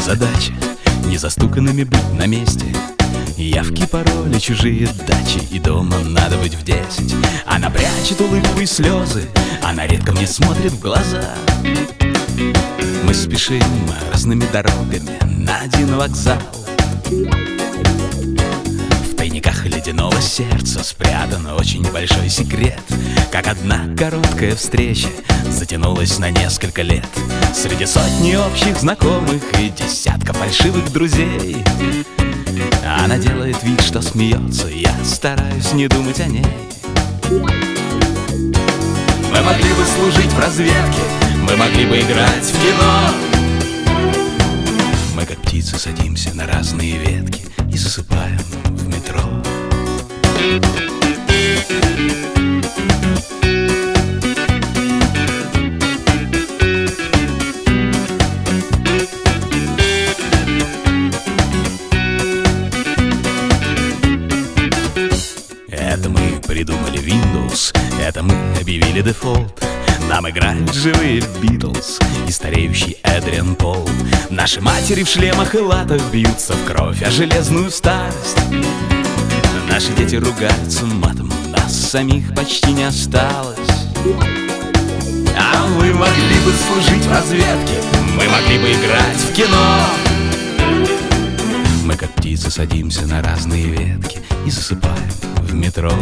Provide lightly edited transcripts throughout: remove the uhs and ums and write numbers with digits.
задача незастуканными быть на месте. Явки, пароли, чужие дачи, и дома надо быть в 10. Она прячет улыбку и слезы, она редко мне смотрит в глаза. Мы спешим разными дорогами на один вокзал. В тайниках ледяного сердца спрятан очень большой секрет. Как одна короткая встреча затянулась на несколько лет. Среди сотни общих знакомых и десятка фальшивых друзей она делает вид, что смеется, я стараюсь не думать о ней. Мы могли бы служить в разведке, мы могли бы играть в кино. Мы как птицы садимся на разные ветки и засыпаем в метро. Это мы придумали Windows, это мы объявили дефолт. Нам играют живые Битлз и стареющий Эдриан Пол. Наши матери в шлемах и латах бьются в кровь о железную старость. Наши дети ругаются матом, нас самих почти не осталось. А мы могли бы служить в разведке, мы могли бы играть в кино. Мы как птицы садимся на разные ветки и засыпаем в метро.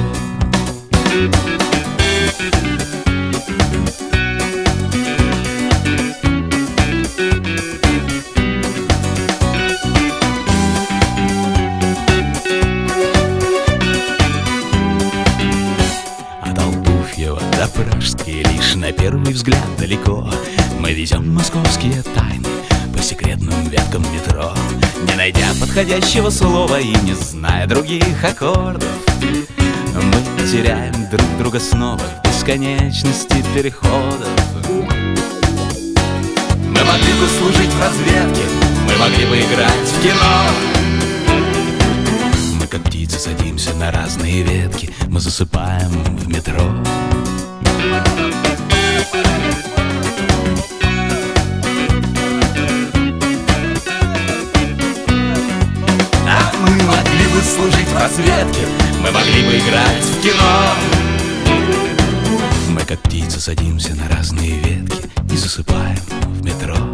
От Алтуфьева до Пражской лишь на первый взгляд далеко. Мы везем московские тайны по секретным веткам метро. Не найдя подходящего слова и не зная других аккордов, мы теряем друг друга снова в бесконечности переходов. Мы могли бы служить в разведке, мы могли бы играть в кино. Мы как птицы садимся на разные ветки, мы засыпаем в метро. Мы могли бы служить в разведке, мы могли бы играть в кино. Мы как птицы садимся на разные ветки и засыпаем в метро.